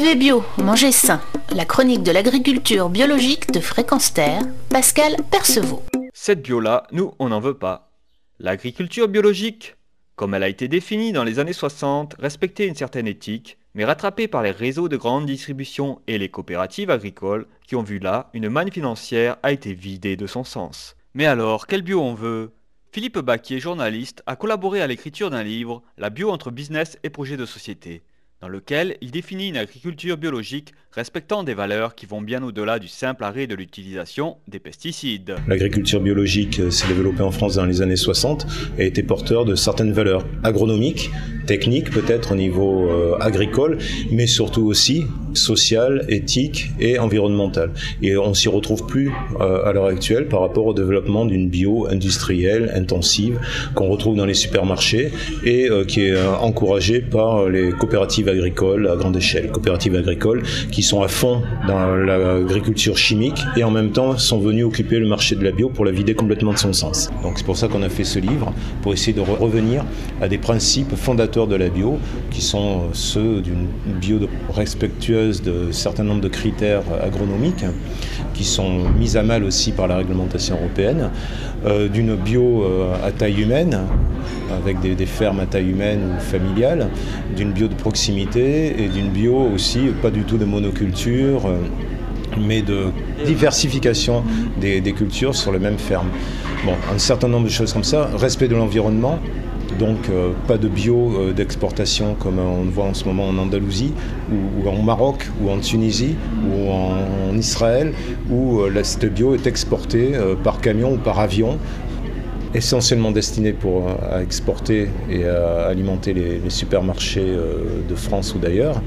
Vivez bio, mangez sain. La chronique de l'agriculture biologique de Fréquence Terre, Pascal Percevaud. Cette bio-là, nous, on n'en veut pas. L'agriculture biologique, comme elle a été définie dans les années 60, respectait une certaine éthique, mais rattrapée par les réseaux de grande distribution et les coopératives agricoles qui ont vu là une manne financière a été vidée de son sens. Mais alors, quel bio on veut ? Philippe Baquier, journaliste, a collaboré à l'écriture d'un livre, La bio entre business et projet de société, dans lequel il définit une agriculture biologique respectant des valeurs qui vont bien au-delà du simple arrêt de l'utilisation des pesticides. L'agriculture biologique s'est développée en France dans les années 60 et a été porteur de certaines valeurs agronomiques, techniques peut-être au niveau agricole, mais surtout aussi sociales, éthiques et environnementales. Et on s'y retrouve plus à l'heure actuelle par rapport au développement d'une bio industrielle, intensive, qu'on retrouve dans les supermarchés et qui est encouragée par les coopératives agricoles à grande échelle. Coopératives agricoles qui sont à fond dans l'agriculture chimique et en même temps sont venus occuper le marché de la bio pour la vider complètement de son sens. Donc c'est pour ça qu'on a fait ce livre, pour essayer de revenir à des principes fondateurs de la bio qui sont ceux d'une bio respectueuse de certains nombres de critères agronomiques qui sont mis à mal aussi par la réglementation européenne, d'une bio à taille humaine avec des fermes à taille humaine ou familiale, d'une bio de proximité et d'une bio aussi pas du tout de monoculture, mais de diversification des cultures sur les mêmes fermes. Bon, un certain nombre de choses comme ça, respect de l'environnement, donc pas de bio d'exportation comme on le voit en ce moment en Andalousie, ou en Maroc, ou en Tunisie, ou en Israël, où cette bio est exportée par camion ou par avion, essentiellement destiné à exporter et à alimenter les supermarchés de France ou d'ailleurs,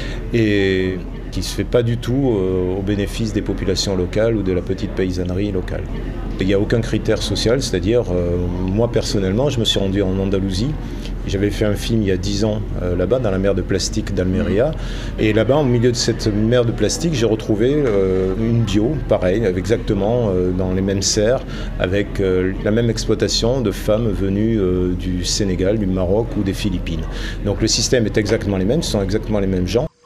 et qui ne se fait pas du tout au bénéfice des populations locales ou de la petite paysannerie locale. Il n'y a aucun critère social, c'est-à-dire, moi personnellement, je me suis rendu en Andalousie. J'avais fait un film il y a 10 ans là-bas, dans la mer de plastique d'Almeria. Et là-bas, au milieu de cette mer de plastique, j'ai retrouvé une bio, pareil, exactement dans les mêmes serres, avec la même exploitation de femmes venues du Sénégal, du Maroc ou des Philippines. Donc le système est exactement les mêmes, ce sont exactement les mêmes gens.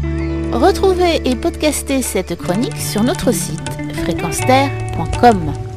Retrouvez et podcastez cette chronique sur notre site fréquenceterre.com.